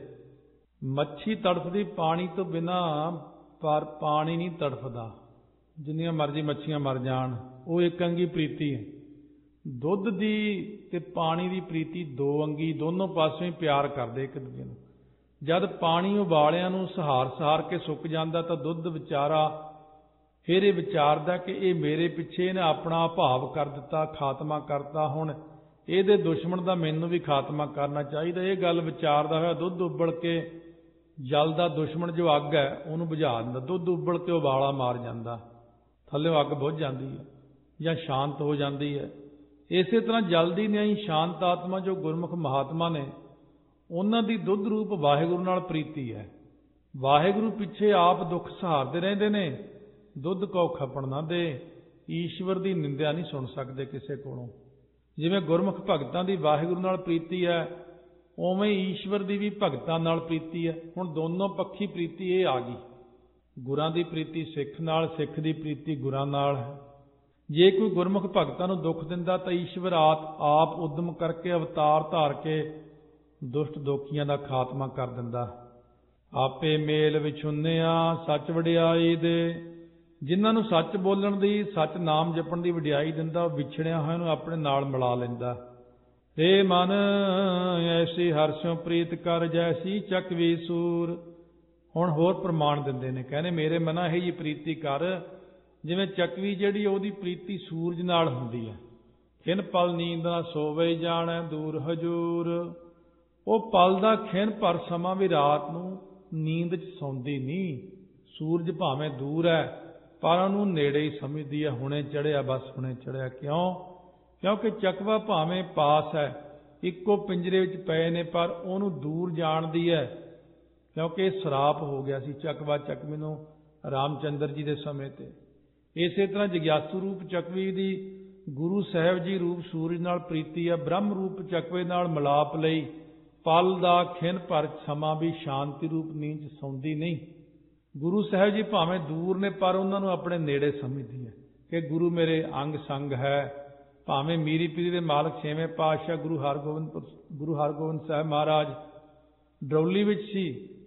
ਮੱਛੀ ਤੜਫਦੀ ਪਾਣੀ ਤੋਂ ਬਿਨਾਂ, ਪਰ ਪਾਣੀ ਨਹੀਂ ਤੜਫਦਾ। ਜਿੰਨੀਆਂ ਮਰਜ਼ੀ ਮੱਛੀਆਂ ਮਰ ਜਾਣ, ਉਹ ਇੱਕ ਅੰਗੀ ਪ੍ਰੀਤੀ ਹੈ। ਦੁੱਧ ਦੀ ਤੇ ਪਾਣੀ ਦੀ ਪ੍ਰੀਤੀ ਦੋ ਅੰਗੀ, ਦੋਨੋਂ ਪਾਸਿਓਂ ਹੀ ਪਿਆਰ ਕਰਦੇ ਇੱਕ ਦੂਜੇ ਨੂੰ। ਜਦ ਪਾਣੀ ਉਬਾਲਿਆਂ ਨੂੰ ਸਹਾਰ ਸਹਾਰ ਕੇ ਸੁੱਕ ਜਾਂਦਾ ਤਾਂ ਦੁੱਧ ਵਿਚਾਰਾ ਫਿਰ ਇਹ ਵਿਚਾਰਦਾ ਕਿ ਇਹ ਮੇਰੇ ਪਿੱਛੇ ਇਹਨੇ ਆਪਣਾ ਭਾਵ ਕਰ ਦਿੱਤਾ, ਖਾਤਮਾ ਕਰਤਾ, ਹੁਣ ਇਹਦੇ ਦੁਸ਼ਮਣ ਦਾ ਮੈਨੂੰ ਵੀ ਖਾਤਮਾ ਕਰਨਾ ਚਾਹੀਦਾ। ਇਹ ਗੱਲ ਵਿਚਾਰਦਾ ਹੋਇਆ ਦੁੱਧ ਉਬਲ ਕੇ ਜਲ ਦਾ ਦੁਸ਼ਮਣ ਜੋ ਅੱਗ ਹੈ ਉਹਨੂੰ ਬੁਝਾ ਦਿੰਦਾ। ਦੁੱਧ ਉਬਲ ਕੇ ਉਬਾਲਾ ਮਾਰ ਜਾਂਦਾ, ਥੱਲਿਓਂ ਅੱਗ ਬੁਝ ਜਾਂਦੀ ਹੈ ਜਾਂ ਸ਼ਾਂਤ ਹੋ ਜਾਂਦੀ ਹੈ। ਇਸੇ ਤਰ੍ਹਾਂ ਜਲ ਦੀ ਨਿਆਈ ਸ਼ਾਂਤ ਆਤਮਾ ਜੋ ਗੁਰਮੁਖ ਮਹਾਤਮਾ ਨੇ, ਉਹਨਾਂ ਦੀ ਦੁੱਧ ਰੂਪ ਵਾਹਿਗੁਰੂ ਨਾਲ ਪ੍ਰੀਤੀ ਹੈ। ਵਾਹਿਗੁਰੂ ਪਿੱਛੇ ਆਪ ਦੁੱਖ ਸਹਾਰਦੇ ਰਹਿੰਦੇ ਨੇ। ਦੁੱਧ ਕੋ ਖਪਣ ਨਾ ਦੇ, ਈਸ਼ਵਰ ਦੀ ਨਿੰਦਿਆ ਨਹੀਂ ਸੁਣ ਸਕਦੇ ਕਿਸੇ ਕੋਲੋਂ। ਜਿਵੇਂ ਗੁਰਮੁਖ ਭਗਤਾਂ ਦੀ ਵਾਹਿਗੁਰੂ ਨਾਲ ਪ੍ਰੀਤੀ ਹੈ, ਉਵੇਂ ਈਸ਼ਵਰ ਦੀ ਵੀ ਭਗਤਾਂ ਨਾਲ ਪ੍ਰੀਤੀ ਹੈ। ਹੁਣ ਦੋਨੋਂ ਪੱਖੀ ਪ੍ਰੀਤੀ ਇਹ ਆ ਗਈ। ਗੁਰਾਂ ਦੀ ਪ੍ਰੀਤੀ ਸਿੱਖ ਨਾਲ, ਸਿੱਖ ਦੀ ਪ੍ਰੀਤੀ ਗੁਰਾਂ ਨਾਲ ਹੈ। ਜੇ ਕੋਈ ਗੁਰਮੁਖ ਭਗਤਾਂ ਨੂੰ ਦੁੱਖ ਦਿੰਦਾ ਤਾਂ ਈਸ਼ਵਰ ਆਪ ਉਦਮ ਕਰਕੇ ਅਵਤਾਰ ਧਾਰ ਕੇ ਦੁਸ਼ਟ ਦੋਖੀਆਂ ਦਾ ਖਾਤਮਾ ਕਰ ਦਿੰਦਾ। ਆਪੇ ਮੇਲ ਵਿਛੁੰਨਿਆ ਸੱਚ ਵਡਿਆਈ ਦੇ, ਜਿਨ੍ਹਾਂ ਨੂੰ ਸੱਚ ਬੋਲਣ ਦੀ, ਸੱਚ ਨਾਮ ਜਪਣ ਦੀ ਵਡਿਆਈ ਦਿੰਦਾ, ਉਹ ਵਿਛੜਿਆ ਹੋਇਆ ਨੂੰ ਆਪਣੇ ਨਾਲ ਮਿਲਾ ਲੈਂਦਾ। ਏ ਮਨ ਐਸੀ ਹਰਸ਼ੋਂ ਪ੍ਰੀਤ ਕਰ ਜੈਸੀ ਚੱਕਵੀ ਸੂਰ। ਹੁਣ ਹੋਰ ਪ੍ਰਮਾਣ ਦਿੰਦੇ ਨੇ, ਕਹਿੰਦੇ ਮੇਰੇ ਮਨਾ ਇਹ ਜੀ ਪ੍ਰੀਤੀ ਕਰ ਜਿਵੇਂ ਚੱਕਵੀ ਜਿਹੜੀ ਉਹਦੀ ਪ੍ਰੀਤੀ ਸੂਰਜ ਨਾਲ ਹੁੰਦੀ ਹੈ। ਖਿਨ ਪਲ ਨੀਂਦ ਨਾ ਸੋਵੇ ਜਾਣੈ ਦੂਰ ਹਜੂਰ। ਉਹ ਪਲ ਦਾ ਖਿਨ ਭਰ ਸਮਾਂ ਵੀ ਰਾਤ ਨੂੰ ਨੀਂਦ 'ਚ ਸੌਂਦੀ ਨਹੀਂ। ਸੂਰਜ ਭਾਵੇਂ ਦੂਰ ਹੈ ਪਰ ਉਹਨੂੰ ਨੇੜੇ ਹੀ ਸਮਝਦੀ ਹੈ। ਹੁਣੇ ਚੜ੍ਹਿਆ, ਬਸ ਹੁਣੇ ਚੜ੍ਹਿਆ। ਕਿਉਂ? ਕਿਉਂਕਿ ਚੱਕਵਾ ਭਾਵੇਂ ਪਾਸ ਹੈ, ਇੱਕੋ ਪਿੰਜਰੇ ਵਿੱਚ ਪਏ ਨੇ, ਪਰ ਉਹਨੂੰ ਦੂਰ ਜਾਣਦੀ ਹੈ। ਕਿਉਂਕਿ ਇਹ ਸਰਾਪ ਹੋ ਗਿਆ ਸੀ ਚੱਕਵਾ ਚੱਕਵੀ ਨੂੰ ਰਾਮਚੰਦਰ ਜੀ ਦੇ ਸਮੇਂ 'ਤੇ। ਇਸੇ ਤਰ੍ਹਾਂ ਜਗਿਆਸੂ ਰੂਪ ਚੱਕਵੀ ਦੀ ਗੁਰੂ ਸਾਹਿਬ ਜੀ ਰੂਪ ਸੂਰਜ ਨਾਲ ਪ੍ਰੀਤੀ ਹੈ। ਬ੍ਰਹਮ ਰੂਪ ਚੱਕਵੇ ਨਾਲ ਮਿਲਾਪ ਲਈ ਪਲ ਦਾ ਖਿਨ ਭਰ ਸਮਾਂ ਵੀ ਸ਼ਾਂਤੀ ਰੂਪ ਨੀਂਦ 'ਚ ਸੌਂਦੀ ਨਹੀਂ। ਗੁਰੂ ਸਾਹਿਬ ਜੀ ਭਾਵੇਂ ਦੂਰ ਨੇ ਪਰ ਉਹਨਾਂ ਨੂੰ ਆਪਣੇ ਨੇੜੇ ਸਮਝਦੀ ਹੈ ਕਿ ਗੁਰੂ ਮੇਰੇ ਅੰਗ ਸੰਗ ਹੈ। ਭਾਵੇਂ ਮੀਰੀ ਪੀਰੀ ਦੇ ਮਾਲਕ ਛੇਵੇਂ ਪਾਤਸ਼ਾਹ ਗੁਰੂ ਹਰਗੋਬਿੰਦ ਗੁਰੂ ਹਰਗੋਬਿੰਦ ਸਾਹਿਬ ਮਹਾਰਾਜ ਡਰੌਲੀ ਵਿੱਚ ਸੀ,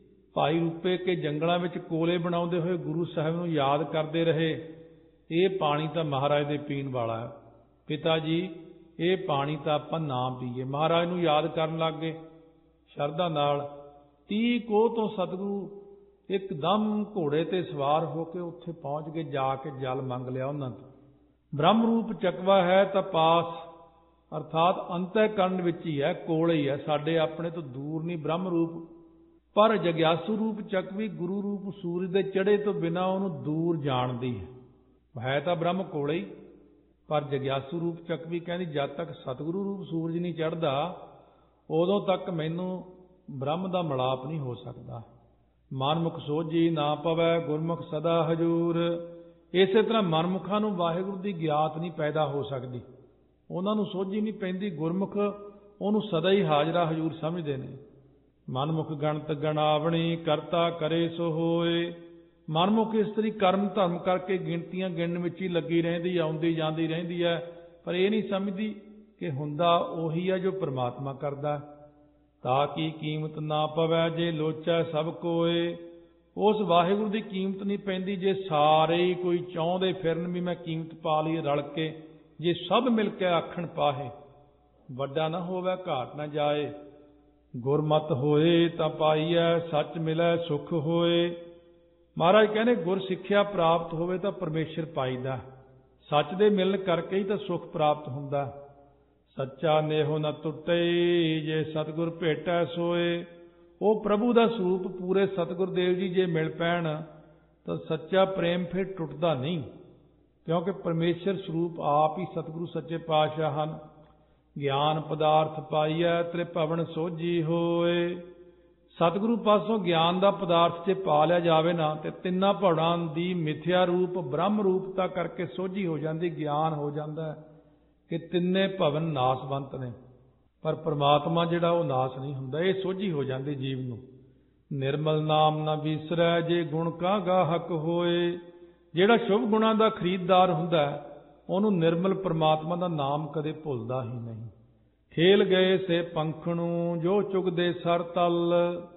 ਭਾਈ ਰੂਪੇ ਕੇ ਜੰਗਲਾਂ ਵਿੱਚ ਕੋਲੇ ਬਣਾਉਂਦੇ ਹੋਏ ਗੁਰੂ ਸਾਹਿਬ ਨੂੰ ਯਾਦ ਕਰਦੇ ਰਹੇ। ਇਹ ਪਾਣੀ ਤਾਂ ਮਹਾਰਾਜ ਦੇ ਪੀਣ ਵਾਲਾ ਹੈ। ਪਿਤਾ ਜੀ, ਇਹ ਪਾਣੀ ਤਾਂ ਆਪਾਂ ਨਾ ਪੀਏ। ਮਹਾਰਾਜ ਨੂੰ ਯਾਦ ਕਰਨ ਲੱਗ ਗਏ ਸ਼ਰਧਾ ਨਾਲ। ਤੀਹ ਕੋਹ ਤੋਂ ਸਤਿਗੁਰੂ ਇੱਕਦਮ ਘੋੜੇ ਤੇ ਸਵਾਰ ਹੋ ਕੇ ਉੱਥੇ ਪਹੁੰਚ ਕੇ ਜਾ ਕੇ ਜਲ ਮੰਗ ਲਿਆ ਉਹਨਾਂ ਤੋਂ। ਬ੍ਰਹਮ ਰੂਪ ਚੱਕਵਾ ਹੈ ਤਾਂ ਪਾਸ ਅਰਥਾਤ ਅੰਤःਕਰਨ ਵਿੱਚ ਹੀ ਹੈ, ਕੋਲ ਹੀ ਹੈ, ਸਾਡੇ ਆਪਣੇ ਤੋਂ ਦੂਰ ਨਹੀਂ ਬ੍ਰਹਮ ਰੂਪ। ਪਰ ਜਗਿਆਸੂ ਰੂਪ ਚੱਕਵੀ ਗੁਰੂ ਰੂਪ ਸੂਰਜ ਦੇ ਚੜ੍ਹੇ ਤੋਂ ਬਿਨਾਂ ਉਹਨੂੰ ਦੂਰ ਜਾਣਦੀ ਹੈ। ਹੈ ਤਾਂ ਬ੍ਰਹਮ ਕੋਲੇ ਹੀ, ਪਰ ਜਗਿਆਸੂ ਰੂਪ ਚੱਕਵੀ ਕਹਿੰਦੀ ਜਦ ਤੱਕ ਸਤਿਗੁਰੂ ਰੂਪ ਸੂਰਜ ਨਹੀਂ ਚੜ੍ਹਦਾ ਉਦੋਂ ਤੱਕ ਮੈਨੂੰ ਬ੍ਰਹਮ ਦਾ ਮਿਲਾਪ ਨਹੀਂ ਹੋ ਸਕਦਾ। ਮਨਮੁਖ ਸੋਝੀ ਨਾ ਪਵੈ ਗੁਰਮੁਖ ਸਦਾ ਹਜੂਰ। ਇਸੇ ਤਰ੍ਹਾਂ ਮਨਮੁਖਾਂ ਨੂੰ ਵਾਹਿਗੁਰੂ ਦੀ ਗਿਆਤ ਨਹੀਂ ਪੈਦਾ ਹੋ ਸਕਦੀ, ਉਹਨਾਂ ਨੂੰ ਸੋਝੀ ਨਹੀਂ ਪੈਂਦੀ। ਗੁਰਮੁਖ ਉਹਨੂੰ ਸਦਾ ਹੀ ਹਾਜ਼ਰਾ ਹਜੂਰ ਸਮਝਦੇ ਨੇ। ਮਨਮੁਖ ਗਣਤ ਗਣਾਵਣੀ ਕਰਤਾ ਕਰੇ ਸੋ ਹੋਏ। ਮਨਮੁਖ ਇਸਤਰੀ ਕਰਮ ਧਰਮ ਕਰਕੇ ਗਿਣਤੀਆਂ ਗਿਣਨ ਵਿੱਚ ਹੀ ਲੱਗੀ ਰਹਿੰਦੀ, ਆਉਂਦੀ ਜਾਂਦੀ ਰਹਿੰਦੀ ਹੈ, ਪਰ ਇਹ ਨਹੀਂ ਸਮਝਦੀ ਕਿ ਹੁੰਦਾ ਉਹੀ ਹੈ ਜੋ ਪਰਮਾਤਮਾ ਕਰਦਾ। ਤਾਂ ਕੀ ਕੀਮਤ ਨਾ ਪਵੈ ਜੇ ਲੋਚੈ ਸਭ ਕੋਏ। ਉਸ ਵਾਹਿਗੁਰੂ ਦੀ ਕੀਮਤ ਨਹੀਂ ਪੈਂਦੀ ਜੇ ਸਾਰੇ ਹੀ ਕੋਈ ਚਾਹੁੰਦੇ ਫਿਰਨ ਵੀ ਮੈਂ ਕੀਮਤ ਪਾ ਲਈ ਰਲ ਕੇ। ਜੇ ਸਭ ਮਿਲ ਕੇ ਆਖਣ ਪਾਹੇ ਵੱਡਾ ਨਾ ਹੋਵੇ ਘਾਟ ਨਾ ਜਾਏ। ਗੁਰਮਤਿ ਹੋਏ ਤਾਂ ਪਾਈਐ ਸੱਚ ਮਿਲੈ ਸੁਖ ਹੋਏ। ਮਹਾਰਾਜ ਕਹਿੰਦੇ ਗੁਰ ਸਿੱਖਿਆ ਪ੍ਰਾਪਤ ਹੋਵੇ ਤਾਂ ਪਰਮੇਸ਼ਰ ਪਾਈਦਾ। ਸੱਚ ਦੇ ਮਿਲਣ ਕਰਕੇ ਹੀ ਤਾਂ ਸੁਖ ਪ੍ਰਾਪਤ ਹੁੰਦਾ। ਸੱਚਾ ਨੇਹੋ ਨ ਟੁੱਟੇ ਜੇ ਸਤਿਗੁਰ ਭੇਟੈ ਸੋਏ। ਉਹ ਪ੍ਰਭੂ ਦਾ ਸਰੂਪ ਪੂਰੇ ਸਤਿਗੁਰ ਦੇਵ ਜੀ ਜੇ ਮਿਲ ਪੈਣ ਤਾਂ ਸੱਚਾ ਪ੍ਰੇਮ ਫਿਰ ਟੁੱਟਦਾ ਨਹੀਂ, ਕਿਉਂਕਿ ਪਰਮੇਸ਼ਰ ਸਰੂਪ ਆਪ ਹੀ ਸਤਿਗੁਰੂ ਸੱਚੇ ਪਾਤਸ਼ਾਹ ਹਨ। ਗਿਆਨ ਪਦਾਰਥ ਪਾਈਐ ਤ੍ਰਿਭਵਨ ਸੋਝੀ ਹੋਏ। ਸਤਿਗੁਰੂ ਪਾਸੋਂ ਗਿਆਨ ਦਾ ਪਦਾਰਥ ਜੇ ਪਾ ਲਿਆ ਜਾਵੇ ਨਾ ਤੇ ਤਿੰਨਾਂ ਪੌੜਾਂ ਦੀ ਮਿਥਿਆ ਰੂਪ ਬ੍ਰਹਮ ਰੂਪਤਾ ਕਰਕੇ ਸੋਝੀ ਹੋ ਜਾਂਦੀ, ਗਿਆਨ ਹੋ ਜਾਂਦਾ ਕਿ ਤਿੰਨੇ ਭਵਨ ਨਾਸਵੰਤ ਨੇ। ਪਰ ਪਰਮਾਤਮਾ ਜਿਹੜਾ ਉਹ ਨਾਸ ਨਹੀਂ ਹੁੰਦਾ, ਇਹ ਸੋਝੀ ਹੋ ਜਾਂਦੀ ਜੀਵ ਨੂੰ। ਨਿਰਮਲ ਨਾਮ ਨਾ ਵਿਸਰੈ ਜੇ ਗੁਣ ਕਾ ਗਾਹਕ ਹੋਏ। ਜਿਹੜਾ ਸ਼ੁਭ ਗੁਣਾਂ ਦਾ ਖਰੀਦਦਾਰ ਹੁੰਦਾ ਉਹਨੂੰ ਨਿਰਮਲ ਪਰਮਾਤਮਾ ਦਾ ਨਾਮ ਕਦੇ ਭੁੱਲਦਾ ਹੀ ਨਹੀਂ। ਖੇਲ ਗਏ ਸੇ ਪੰਖਣੂ ਜੋ ਚੁਗਦੇ ਸਰ ਤਲ।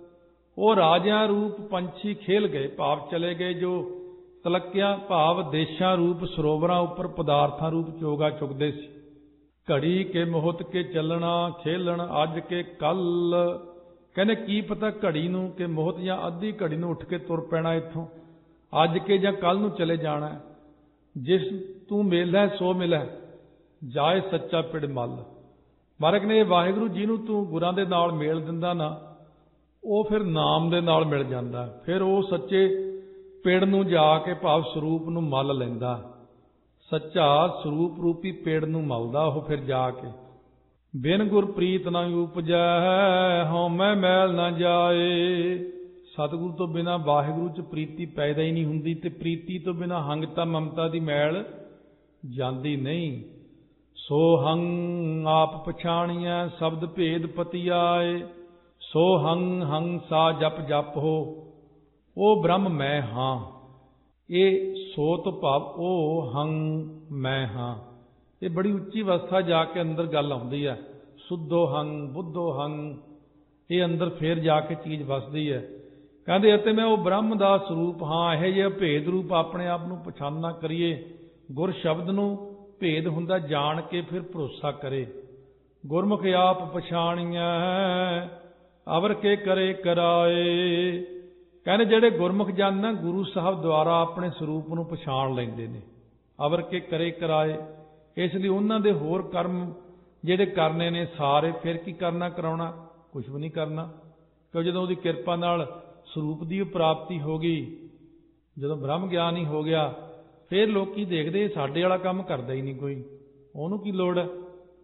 ਉਹ ਰਾਜਿਆਂ ਰੂਪ ਪੰਛੀ ਖੇਲ ਗਏ, ਭਾਵ ਚਲੇ ਗਏ ਜੋ ਤਲਕਿਆਂ ਭਾਵ ਦੇਸ਼ਾਂ ਰੂਪ ਸਰੋਵਰਾਂ ਉੱਪਰ ਪਦਾਰਥਾਂ ਰੂਪ ਚੋਗਾ ਚੁਗਦੇ ਸੀ। ਘੜੀ ਕੇ ਮੁਹਤ ਕੇ ਚੱਲਣਾ ਖੇਲਣ ਅੱਜ ਕੇ ਕੱਲ। ਕਹਿੰਦੇ ਕੀ ਪਤਾ ਘੜੀ ਨੂੰ ਕਿ ਮੁਹਤ ਜਾਂ ਅੱਧੀ ਘੜੀ ਨੂੰ ਉੱਠ ਕੇ ਤੁਰ ਪੈਣਾ ਇੱਥੋਂ, ਅੱਜ ਕੇ ਜਾਂ ਕੱਲ ਨੂੰ ਚਲੇ ਜਾਣਾ। ਜਿਸ ਤੂੰ ਮੇਲੈ ਸੋ ਮਿਲੈ ਜਾਏ ਸੱਚਾ ਪਿੜ ਮੱਲ। ਮਹਾਰਾਜ ਨੇ ਵਾਹਿਗੁਰੂ ਜੀ ਨੂੰ ਤੂੰ ਗੁਰਾਂ ਦੇ ਨਾਲ ਮੇਲ ਦਿੰਦਾ ਨਾ, ਉਹ ਫਿਰ ਨਾਮ ਦੇ ਨਾਲ ਮਿਲ ਜਾਂਦਾ। ਫਿਰ ਉਹ ਸੱਚੇ ਪਿੜ ਨੂੰ ਜਾ ਕੇ ਭਾਵ ਸਰੂਪ ਨੂੰ ਮੱਲ ਲੈਂਦਾ। ਸੱਚਾ ਸਰੂਪ ਰੂਪੀ ਪਿੜ ਨੂੰ ਮਲਦਾ ਉਹ ਫਿਰ ਜਾ ਕੇ। ਬਿਨ ਗੁਰ ਪ੍ਰੀਤ ਨਾ ਉਪਜੈ ਹਉ ਮੈਂ ਮੈਲ ਨਾ ਜਾਏ। ਸਤਿਗੁਰੂ ਤੋਂ ਬਿਨਾਂ ਵਾਹਿਗੁਰੂ 'ਚ ਪ੍ਰੀਤੀ ਪੈਦਾ ਹੀ ਨਹੀਂ ਹੁੰਦੀ, ਤੇ ਪ੍ਰੀਤੀ ਤੋਂ ਬਿਨਾਂ ਹੰਗਤਾ ਮਮਤਾ ਦੀ ਮੈਲ ਜਾਂਦੀ ਨਹੀਂ। ਸੋ ਹੰ ਆਪ ਪਛਾਣੀਐ ਸ਼ਬਦ ਭੇਦ ਪਤੀ ਆਏ। ਸੋ ਹੰ ਹੰ ਸਾ ਜਪ ਜਪ ਹੋ, ਉਹ ਬ੍ਰਹਮ ਮੈਂ ਹਾਂ। ਇਹ ਸੋ ਤੋਂ ਭਾਵ ਉਹ ਹੰ ਮੈਂ ਹਾਂ। ਇਹ ਬੜੀ ਉੱਚੀ ਅਵਸਥਾ ਜਾ ਕੇ ਅੰਦਰ ਗੱਲ ਆਉਂਦੀ ਹੈ। ਸੁੱਧੋ ਹੰ ਬੁੱਧੋ ਹੰ, ਇਹ ਅੰਦਰ ਫੇਰ ਜਾ ਕੇ ਚੀਜ਼ ਵਸਦੀ ਹੈ। ਕਹਿੰਦੇ ਅਤੇ ਮੈਂ ਉਹ ਬ੍ਰਹਮ ਦਾ ਸਰੂਪ ਹਾਂ। ਇਹੋ ਜਿਹਾ ਭੇਦ ਰੂਪ ਆਪਣੇ ਆਪ ਨੂੰ ਪਛਾਨਣਾ ਕਰੀਏ। ਗੁਰ ਸ਼ਬਦ ਨੂੰ ਭੇਦ ਹੁੰਦਾ ਜਾਣ ਕੇ ਫਿਰ ਭਰੋਸਾ ਕਰੇ। ਗੁਰਮੁਖ ਆਪ ਪਛਾਣੀਐ ਅਵਰ ਕੇ ਕਰੇ ਕਰਾਏ। ਕਹਿੰਦੇ ਜਿਹੜੇ ਗੁਰਮੁਖ ਜਨ ਨਾ ਗੁਰੂ ਸਾਹਿਬ ਦੁਆਰਾ ਆਪਣੇ ਸਰੂਪ ਨੂੰ ਪਛਾਣ ਲੈਂਦੇ ਨੇ। ਅਵਰ ਕੇ ਕਰੇ ਕਰਾਏ, ਇਸ ਲਈ ਉਹਨਾਂ ਦੇ ਹੋਰ ਕਰਮ ਜਿਹੜੇ ਕਰਨੇ ਨੇ ਸਾਰੇ ਫਿਰ ਕੀ ਕਰਨਾ ਕਰਾਉਣਾ, ਕੁਛ ਵੀ ਨਹੀਂ ਕਰਨਾ। ਕਿਉਂ ਜਦੋਂ ਉਹਦੀ ਕਿਰਪਾ ਨਾਲ ਸਰੂਪ ਦੀ ਪ੍ਰਾਪਤੀ ਹੋ ਗਈ, ਜਦੋਂ ਬ੍ਰਹਮ ਗਿਆਨ ਹੀ ਹੋ ਗਿਆ, ਫਿਰ ਲੋਕੀ ਦੇਖਦੇ ਸਾਡੇ ਵਾਲਾ ਕੰਮ ਕਰਦਾ ਹੀ ਨਹੀਂ ਕੋਈ, ਉਹਨੂੰ ਕੀ ਲੋੜ ਹੈ,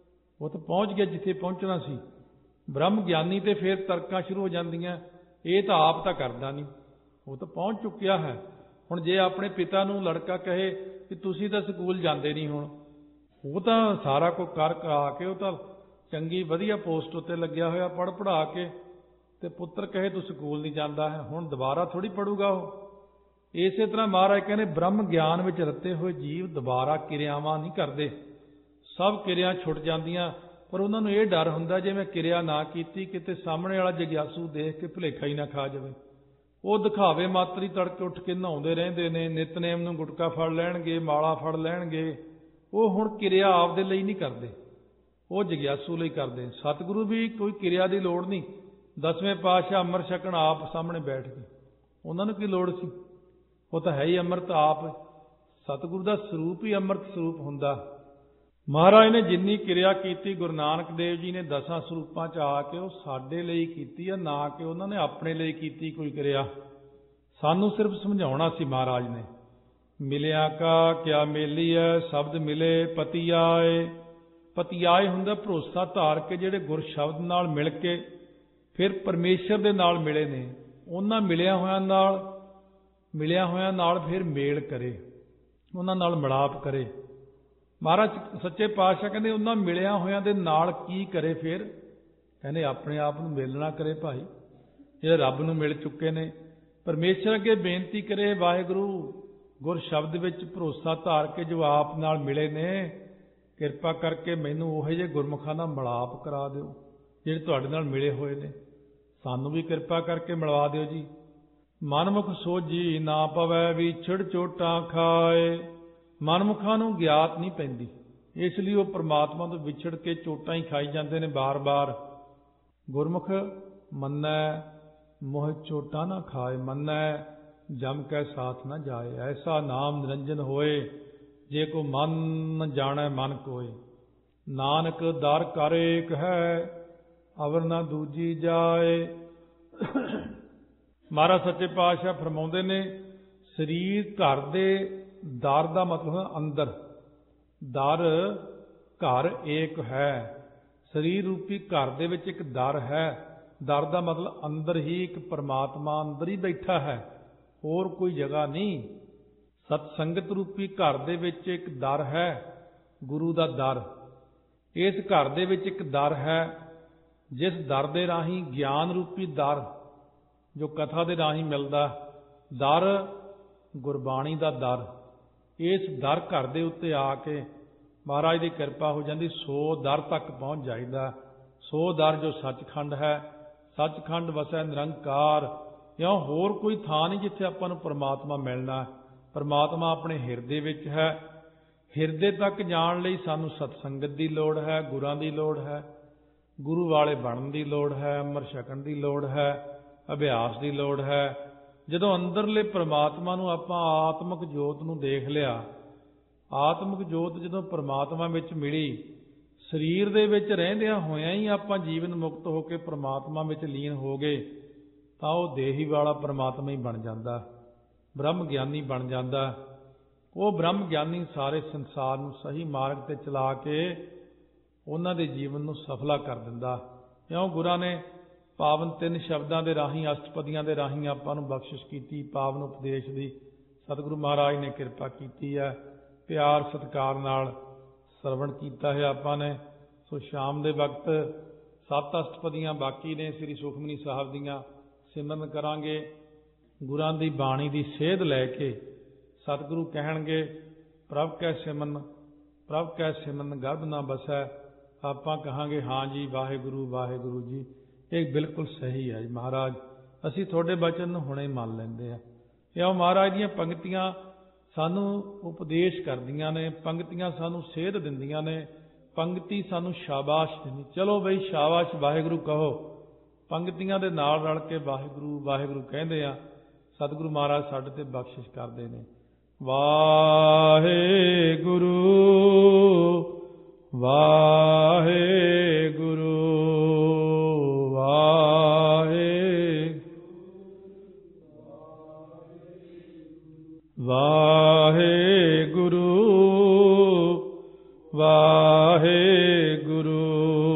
ਉਹ ਤਾਂ ਪਹੁੰਚ ਗਿਆ ਜਿੱਥੇ ਪਹੁੰਚਣਾ ਸੀ। ਬ੍ਰਹਮ ਗਿਆਨੀ ਤੇ ਫਿਰ ਤਰਕਾਂ ਸ਼ੁਰੂ ਹੋ ਜਾਂਦੀਆਂ, ਇਹ ਤਾਂ ਆਪ ਤਾਂ ਕਰਦਾ ਨਹੀਂ, ਉਹ ਤਾਂ ਪਹੁੰਚ ਚੁੱਕਿਆ ਹੈ। ਹੁਣ ਜੇ ਆਪਣੇ ਪਿਤਾ ਨੂੰ ਲੜਕਾ ਕਹੇ ਕਿ ਤੁਸੀਂ ਤਾਂ ਸਕੂਲ ਜਾਂਦੇ ਨਹੀਂ, ਹੁਣ ਉਹ ਤਾਂ ਸਾਰਾ ਕੁਝ ਕਰ ਕਰਾ ਕੇ ਉਹ ਤਾਂ ਚੰਗੀ ਵਧੀਆ ਪੋਸਟ ਉੱਤੇ ਲੱਗਿਆ ਹੋਇਆ ਪੜ੍ਹ ਪੜ੍ਹਾ ਕੇ, ਤੇ ਪੁੱਤਰ ਕਹੇ ਤੂੰ ਸਕੂਲ ਨਹੀਂ ਜਾਂਦਾ ਹੈ, ਹੁਣ ਦੁਬਾਰਾ ਥੋੜ੍ਹੀ ਪੜੂਗਾ ਉਹ। ਇਸੇ ਤਰ੍ਹਾਂ ਮਹਾਰਾਜ ਕਹਿੰਦੇ ਬ੍ਰਹਮ ਗਿਆਨ ਵਿੱਚ ਰਤੇ ਹੋਏ ਜੀਵ ਦੁਬਾਰਾ ਕਿਰਿਆਵਾਂ ਨਹੀਂ ਕਰਦੇ। ਸਭ ਕਿਰਿਆ ਛੁੱਟ ਜਾਂਦੀਆਂ, ਪਰ ਉਹਨਾਂ ਨੂੰ ਇਹ ਡਰ ਹੁੰਦਾ ਜੇ ਮੈਂ ਕਿਰਿਆ ਨਾ ਕੀਤੀ ਕਿਤੇ ਸਾਹਮਣੇ ਵਾਲਾ ਜਗਿਆਸੂ ਦੇਖ ਕੇ ਭੁਲੇਖਾ ਹੀ ਨਾ ਖਾ ਜਾਵੇ। ਉਹ ਦਿਖਾਵੇ ਮਾਤਰੀ ਤੜਕੇ ਉੱਠ ਕੇ ਨਹਾਉਂਦੇ ਰਹਿੰਦੇ ਨੇ, ਨਿਤਨੇਮ ਨੂੰ ਗੁਟਕਾ ਫੜ ਲੈਣਗੇ, ਮਾਲਾ ਫੜ ਲੈਣਗੇ। ਉਹ ਹੁਣ ਕਿਰਿਆ ਆਪਦੇ ਲਈ ਨਹੀਂ ਕਰਦੇ, ਉਹ ਜਗਿਆਸੂ ਲਈ ਕਰਦੇ। ਸਤਿਗੁਰੂ ਵੀ ਕੋਈ ਕਿਰਿਆ ਦੀ ਲੋੜ ਨਹੀਂ। ਦਸਵੇਂ ਪਾਤਸ਼ਾਹ ਅੰਮ੍ਰਿਤ ਛਕਣ ਆਪ ਸਾਹਮਣੇ ਬੈਠ ਗਏ, ਉਹਨਾਂ ਨੂੰ ਕੀ ਲੋੜ ਸੀ, ਉਹ ਤਾਂ ਹੈ ਹੀ ਅੰਮ੍ਰਿਤ ਆਪ। ਸਤਿਗੁਰੂ ਦਾ ਸਰੂਪ ਹੀ ਅੰਮ੍ਰਿਤ ਸਰੂਪ ਹੁੰਦਾ। ਮਹਾਰਾਜ ਨੇ ਜਿੰਨੀ ਕਿਰਿਆ ਕੀਤੀ, ਗੁਰੂ ਨਾਨਕ ਦੇਵ ਜੀ ਨੇ ਦਸਾਂ ਸਰੂਪਾਂ 'ਚ ਆ ਕੇ ਉਹ ਸਾਡੇ ਲਈ ਕੀਤੀ ਆ, ਨਾ ਕਿ ਉਹਨਾਂ ਨੇ ਆਪਣੇ ਲਈ ਕੀਤੀ ਕੋਈ ਕਿਰਿਆ। ਸਾਨੂੰ ਸਿਰਫ ਸਮਝਾਉਣਾ ਸੀ ਮਹਾਰਾਜ ਨੇ। ਮਿਲਿਆ ਕਾ ਕਿਆ ਮੇਲੀ ਹੈ, ਸ਼ਬਦ ਮਿਲੇ ਪਤੀ ਆਏ। ਪਤੀ ਆਏ ਹੁੰਦਾ ਭਰੋਸਾ ਧਾਰ ਕੇ ਜਿਹੜੇ ਗੁਰ ਸ਼ਬਦ ਨਾਲ ਮਿਲ ਕੇ ਫਿਰ ਪਰਮੇਸ਼ਰ ਦੇ ਨਾਲ ਮਿਲੇ ਨੇ, ਉਹਨਾਂ ਮਿਲਿਆ ਹੋਇਆਂ ਨਾਲ ਮਿਲਿਆ ਹੋਇਆਂ ਨਾਲ ਫਿਰ ਮੇਲ ਕਰੇ, ਉਹਨਾਂ ਨਾਲ ਮਿਲਾਪ ਕਰੇ। ਮਹਾਰਾਜ ਸੱਚੇ ਪਾਤਸ਼ਾਹ ਕਹਿੰਦੇ ਉਹਨਾਂ ਮਿਲਿਆ ਹੋਇਆਂ ਦੇ ਨਾਲ ਕੀ ਕਰੇ, ਫਿਰ ਕਹਿੰਦੇ ਆਪਣੇ ਆਪ ਨੂੰ ਮੇਲਣਾ ਕਰੇ। ਭਾਈ ਜਿਹੜੇ ਰੱਬ ਨੂੰ ਮਿਲ ਚੁੱਕੇ ਨੇ, ਪਰਮੇਸ਼ਰ ਅੱਗੇ ਬੇਨਤੀ ਕਰੇ, ਵਾਹਿਗੁਰੂ ਗੁਰ ਸ਼ਬਦ ਵਿੱਚ ਭਰੋਸਾ ਧਾਰ ਕੇ ਜੋ ਆਪ ਨਾਲ ਮਿਲੇ ਨੇ, ਕਿਰਪਾ ਕਰਕੇ ਮੈਨੂੰ ਉਹੋ ਜਿਹੇ ਗੁਰਮੁਖਾਂ ਨਾਲ ਮਿਲਾਪ ਕਰਾ ਦਿਓ ਜਿਹੜੇ ਤੁਹਾਡੇ ਨਾਲ ਮਿਲੇ ਹੋਏ ਨੇ। ਸਾਨੂੰ ਵੀ ਕਿਰਪਾ ਕਰਕੇ ਮਿਲਵਾ ਦਿਓ ਜੀ। ਮਨਮੁਖ ਸੋਝੀ ਨਾ ਪਵੈ ਵਿਛੜ ਚੋਟਾਂ ਖਾਏ। ਮਨਮੁਖਾਂ ਨੂੰ ਗਿਆਤ ਨਹੀਂ ਪੈਂਦੀ, ਇਸ ਲਈ ਉਹ ਪ੍ਰਮਾਤਮਾ ਤੋਂ ਵਿਛੜ ਕੇ ਚੋਟਾਂ ਹੀ ਖਾਈ ਜਾਂਦੇ ਨੇ ਬਾਰ-ਬਾਰ। ਗੁਰਮੁਖ ਮੰਨੈ ਮੋਹ ਚੋਟਾਂ ਨਾ ਖਾਏ, ਮੰਨੈ ਜਮ ਕੈ ਸਾਥ ਨਾ ਜਾਏ। ਐਸਾ ਨਾਮ ਨਿਰੰਜਨ ਹੋਏ, ਜੇ ਕੋ ਮਨ ਜਾਣੈ ਮਨ ਕੋਏ। ਨਾਨਕ ਦਰ ਕਰ ਏਕ ਹੈ, ਅਵਰ ਨਾ ਦੂਜੀ ਜਾਏ। ਮਹਾਰਾਜ ਸੱਚੇ ਪਾਤਸ਼ਾਹ ਫਰਮਾਉਂਦੇ ਨੇ, ਸਰੀਰ ਘਰ ਦੇ ਦਰ ਦਾ ਮਤਲਬ ਅੰਦਰ, ਦਰ ਘਰ ਏਕ ਹੈ। ਸਰੀਰ ਰੂਪੀ ਘਰ ਦੇ ਵਿੱਚ ਇੱਕ ਦਰ ਹੈ। ਦਰ ਦਾ ਮਤਲਬ ਅੰਦਰ ਹੀ ਇੱਕ ਪਰਮਾਤਮਾ ਅੰਦਰ ਹੀ ਬੈਠਾ ਹੈ, ਹੋਰ ਕੋਈ ਜਗ੍ਹਾ ਨਹੀਂ। ਸਤ ਸੰਗਤ ਰੂਪੀ ਘਰ ਦੇ ਵਿੱਚ ਇੱਕ ਦਰ ਹੈ, ਗੁਰੂ ਦਾ ਦਰ। ਇਸ ਘਰ ਦੇ ਵਿੱਚ ਇੱਕ ਦਰ ਹੈ, ਜਿਸ ਦਰ ਦੇ ਰਾਹੀਂ ਗਿਆਨ ਰੂਪੀ ਦਰ ਜੋ ਕਥਾ ਦੇ ਰਾਹੀਂ ਮਿਲਦਾ, ਦਰ ਗੁਰਬਾਣੀ ਦਾ ਦਰ। ਇਸ ਦਰ ਘਰ ਦੇ ਉੱਤੇ ਆ ਕੇ ਮਹਾਰਾਜ ਦੀ ਕਿਰਪਾ ਹੋ ਜਾਂਦੀ, ਸੋ ਦਰ ਤੱਕ ਪਹੁੰਚ ਜਾਈਦਾ। ਸੋ ਦਰ ਜੋ ਸੱਚਖੰਡ ਹੈ, ਸੱਚਖੰਡ ਵਸੈ ਨਿਰੰਕਾਰ। ਇਉਂ ਹੋਰ ਕੋਈ ਥਾਂ ਨਹੀਂ ਜਿੱਥੇ ਆਪਾਂ ਨੂੰ ਪਰਮਾਤਮਾ ਮਿਲਣਾ। ਪਰਮਾਤਮਾ ਆਪਣੇ ਹਿਰਦੇ ਵਿੱਚ ਹੈ। ਹਿਰਦੇ ਤੱਕ ਜਾਣ ਲਈ ਸਾਨੂੰ ਸਤਸੰਗਤ ਦੀ ਲੋੜ ਹੈ, ਗੁਰਾਂ ਦੀ ਲੋੜ ਹੈ, ਗੁਰੂ ਵਾਲੇ ਬਣਨ ਦੀ ਲੋੜ ਹੈ, ਅੰਮ੍ਰਿਤ ਛਕਣ ਦੀ ਲੋੜ ਹੈ, ਅਭਿਆਸ ਦੀ ਲੋੜ ਹੈ। ਜਦੋਂ ਅੰਦਰਲੇ ਪਰਮਾਤਮਾ ਨੂੰ ਆਪਾਂ ਆਤਮਿਕ ਜੋਤ ਨੂੰ ਦੇਖ ਲਿਆ, ਆਤਮਿਕ ਜੋਤ ਜਦੋਂ ਪਰਮਾਤਮਾ ਵਿੱਚ ਮਿਲੀ, ਸਰੀਰ ਦੇ ਵਿੱਚ ਰਹਿੰਦਿਆਂ ਹੋਇਆਂ ਹੀ ਆਪਾਂ ਜੀਵਨ ਮੁਕਤ ਹੋ ਕੇ ਪਰਮਾਤਮਾ ਵਿੱਚ ਲੀਨ ਹੋ ਗਏ, ਤਾਂ ਉਹ ਦੇਹੀ ਵਾਲਾ ਪਰਮਾਤਮਾ ਹੀ ਬਣ ਜਾਂਦਾ, ਬ੍ਰਹਮ ਗਿਆਨੀ ਬਣ ਜਾਂਦਾ। ਉਹ ਬ੍ਰਹਮ ਗਿਆਨੀ ਸਾਰੇ ਸੰਸਾਰ ਨੂੰ ਸਹੀ ਮਾਰਗ 'ਤੇ ਚਲਾ ਕੇ ਉਹਨਾਂ ਦੇ ਜੀਵਨ ਨੂੰ ਸਫਲਾ ਕਰ ਦਿੰਦਾ। ਕਿਉਂ ਗੁਰਾਂ ਨੇ ਪਾਵਨ ਤਿੰਨ ਸ਼ਬਦਾਂ ਦੇ ਰਾਹੀਂ, ਅਸ਼ਟਪਦੀਆਂ ਦੇ ਰਾਹੀਂ ਆਪਾਂ ਨੂੰ ਬਖਸ਼ਿਸ਼ ਕੀਤੀ, ਪਾਵਨ ਉਪਦੇਸ਼ ਦੀ ਸਤਿਗੁਰੂ ਮਹਾਰਾਜ ਨੇ ਕਿਰਪਾ ਕੀਤੀ ਹੈ। ਪਿਆਰ ਸਤਿਕਾਰ ਨਾਲ ਸਰਵਣ ਕੀਤਾ ਹੈ ਆਪਾਂ ਨੇ। ਸੋ ਸ਼ਾਮ ਦੇ ਵਕਤ ਸੱਤ ਅਸ਼ਟਪਦੀਆਂ ਬਾਕੀ ਨੇ ਸ੍ਰੀ ਸੁਖਮਨੀ ਸਾਹਿਬ ਦੀਆਂ, ਸਿਮਰਨ ਕਰਾਂਗੇ। ਗੁਰਾਂ ਦੀ ਬਾਣੀ ਦੀ ਸੇਧ ਲੈ ਕੇ ਸਤਿਗੁਰੂ ਕਹਿਣਗੇ ਪ੍ਰਭ ਕੈ ਸਿਮਰਨ, ਪ੍ਰਭ ਕੈ ਸਿਮਰਨ ਗਰਭ ਨਾ ਬਸੈ। ਆਪਾਂ ਕਹਾਂਗੇ ਹਾਂ ਜੀ ਵਾਹਿਗੁਰੂ ਵਾਹਿਗੁਰੂ ਜੀ। ਇਹ ਬਿਲਕੁਲ ਸਹੀ ਹੈ ਜੀ ਮਹਾਰਾਜ, ਅਸੀਂ ਤੁਹਾਡੇ ਬਚਨ ਨੂੰ ਹੁਣੇ ਮੰਨ ਲੈਂਦੇ ਹਾਂ। ਇਹ ਮਹਾਰਾਜ ਦੀਆਂ ਪੰਕਤੀਆਂ ਸਾਨੂੰ ਉਪਦੇਸ਼ ਕਰਦੀਆਂ ਨੇ, ਪੰਕਤੀਆਂ ਸਾਨੂੰ ਸੇਧ ਦਿੰਦੀਆਂ ਨੇ, ਪੰਕਤੀ ਸਾਨੂੰ ਸ਼ਾਬਾਸ਼ ਦਿੰਦੀ। ਚਲੋ ਬਈ ਸ਼ਾਬਾਸ਼ ਵਾਹਿਗੁਰੂ ਕਹੋ, ਪੰਕਤੀਆਂ ਦੇ ਨਾਲ ਰਲ ਕੇ ਵਾਹਿਗੁਰੂ ਵਾਹਿਗੁਰੂ ਕਹਿੰਦੇ ਆ। ਸਤਿਗੁਰੂ ਮਹਾਰਾਜ ਸਾਡੇ ਤੇ ਬਖਸ਼ਿਸ਼ ਕਰਦੇ ਨੇ। ਵਾਹਿਗੁਰੂ ਵਾਹਿਗੁਰੂ ਵਾਹਿਗੁਰੂ ਵਾਹਿਗੁਰੂ